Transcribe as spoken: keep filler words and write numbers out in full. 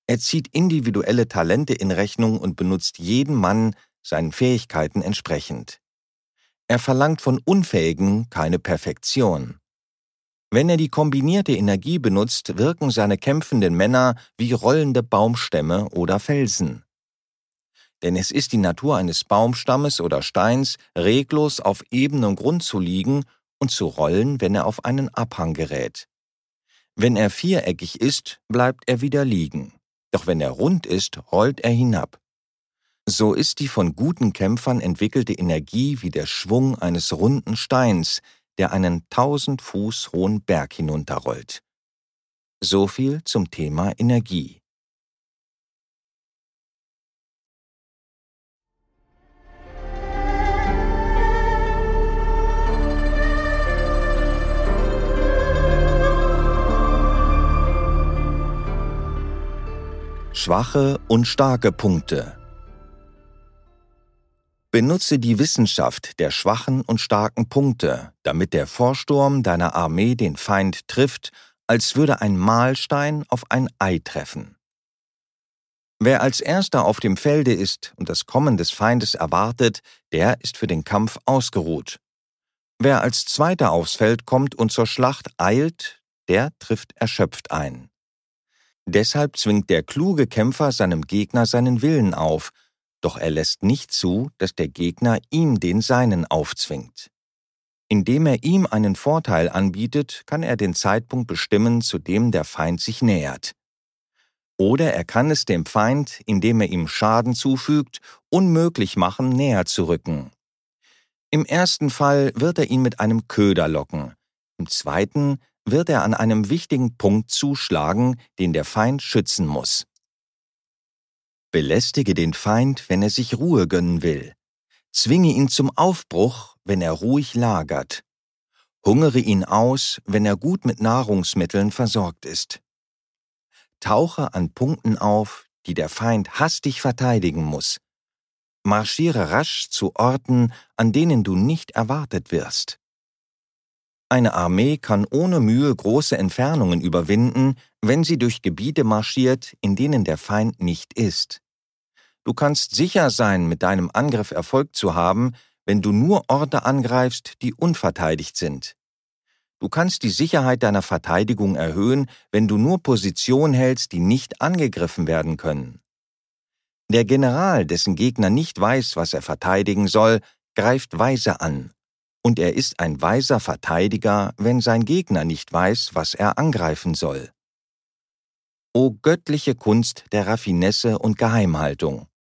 Er zieht individuelle Talente in Rechnung und benutzt jeden Mann seinen Fähigkeiten entsprechend. Er verlangt von Unfähigen keine Perfektion. Wenn er die kombinierte Energie benutzt, wirken seine kämpfenden Männer wie rollende Baumstämme oder Felsen. Denn es ist die Natur eines Baumstammes oder Steins, reglos auf ebenem Grund zu liegen und zu rollen, wenn er auf einen Abhang gerät. Wenn er viereckig ist, bleibt er wieder liegen. Doch wenn er rund ist, rollt er hinab. So ist die von guten Kämpfern entwickelte Energie wie der Schwung eines runden Steins, der einen tausend Fuß hohen Berg hinunterrollt. So viel zum Thema Energie. Schwache und starke Punkte. Benutze die Wissenschaft der schwachen und starken Punkte, damit der Vorsturm deiner Armee den Feind trifft, als würde ein Mahlstein auf ein Ei treffen. Wer als Erster auf dem Felde ist und das Kommen des Feindes erwartet, der ist für den Kampf ausgeruht. Wer als Zweiter aufs Feld kommt und zur Schlacht eilt, der trifft erschöpft ein. Deshalb zwingt der kluge Kämpfer seinem Gegner seinen Willen auf, doch er lässt nicht zu, dass der Gegner ihm den seinen aufzwingt. Indem er ihm einen Vorteil anbietet, kann er den Zeitpunkt bestimmen, zu dem der Feind sich nähert. Oder er kann es dem Feind, indem er ihm Schaden zufügt, unmöglich machen, näher zu rücken. Im ersten Fall wird er ihn mit einem Köder locken, im zweiten wird er an einem wichtigen Punkt zuschlagen, den der Feind schützen muss. Belästige den Feind, wenn er sich Ruhe gönnen will. Zwinge ihn zum Aufbruch, wenn er ruhig lagert. Hungere ihn aus, wenn er gut mit Nahrungsmitteln versorgt ist. Tauche an Punkten auf, die der Feind hastig verteidigen muss. Marschiere rasch zu Orten, an denen du nicht erwartet wirst. Eine Armee kann ohne Mühe große Entfernungen überwinden, wenn sie durch Gebiete marschiert, in denen der Feind nicht ist. Du kannst sicher sein, mit deinem Angriff Erfolg zu haben, wenn du nur Orte angreifst, die unverteidigt sind. Du kannst die Sicherheit deiner Verteidigung erhöhen, wenn du nur Positionen hältst, die nicht angegriffen werden können. Der General, dessen Gegner nicht weiß, was er verteidigen soll, greift weise an. Und er ist ein weiser Verteidiger, wenn sein Gegner nicht weiß, was er angreifen soll. O göttliche Kunst der Raffinesse und Geheimhaltung!